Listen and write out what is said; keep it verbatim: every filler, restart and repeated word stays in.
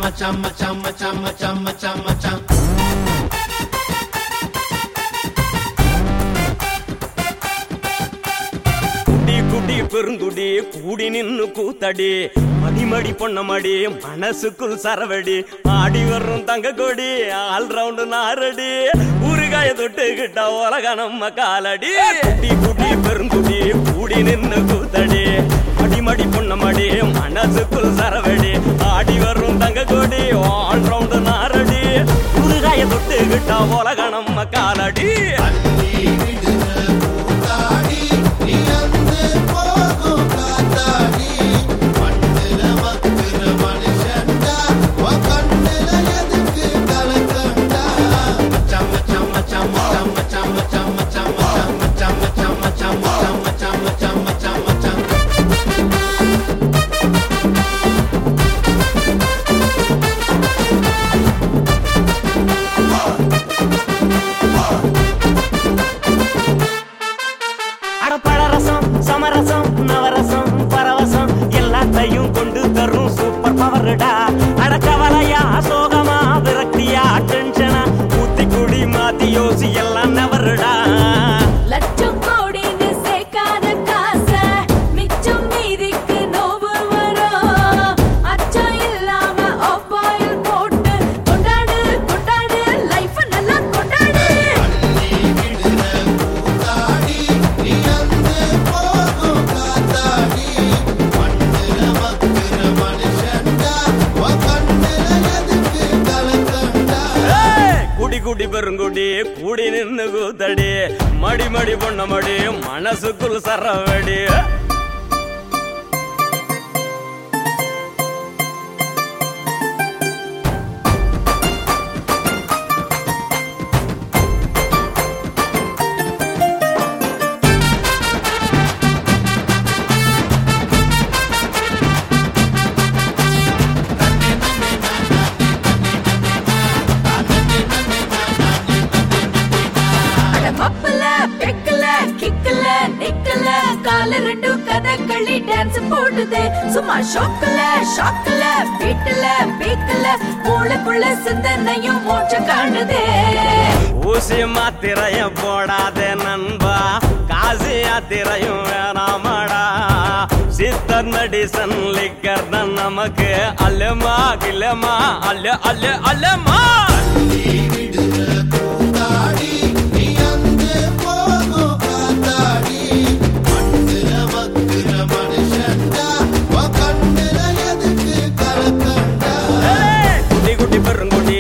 மச்சான் மச்சான் மச்சான் மச்சான் மச்சான் மச்சான் குடி குடி பெருங்குடி கூடி நின்னு கூத்தடி மடிமடி பொன்னமடி மனசுக்குள் சரவடி ஆடி வரும் தங்க கொடி ஆல் ரவுண்டு நாரடி ஊறுகாய தொட்டுக்கிட்ட உலக நம்ம காலடி குடி குடி பெருங்குடி கூடி நின்னு கூத்தடி மடிமடி பொன்னமடி மனசுக்குள் சரவடி ஆடி வரும் தங்க கொடி ஆல் ரவுண்டு நாரடி ஊறுகாய தொட்டுக்கிட்ட உலக நம்ம காலடி பழரசம் சமரசம் நவரசம் பரவசம் எல்லாத்தையும் கொண்டு தரும் சூப்பர் பவர்டா அடக்கவலையா சோகமா விரக்தியா டென்ஷனா ஊத்தி குடி மாத்தி யோசி எல்லாம் நவருடா லட்சம் கோடின்னு சேர்க்காத காச மிச்சம் மீதிக்கு நோவு வரும் அச்சம் இல்லாம ஆப்பாயில் போட்டு கொண்டாடு கொண்டாடு லைஃப் நல்லா கொண்டாடு குடி குடி பெருங்குடி கூடி நின்னு கூத்தடி மடி மடி பொண்ண மடி மனசுக்குள் சரவடி மப்பல பெக்கல கிக்கல நிக்கல கால ரெண்டு கதகளி டான்ஸ் போடுதே சும்மா ஷோக்கல ஷாக்கல பீட்டல பீக்கல மூளைக்குள்ள சிந்தனையும் மோட்ச காணுதே ஊசி மாத்திரையும் போடாதே நண்பா காசி யாத்திரையும் வேணாமடா சித்தர் மெடிசன் லிக்கர் தான் நமக்கு அல்லமா கில்லமா அல்ல அல்ல அல்லமா குடி குடி பெருங்குடி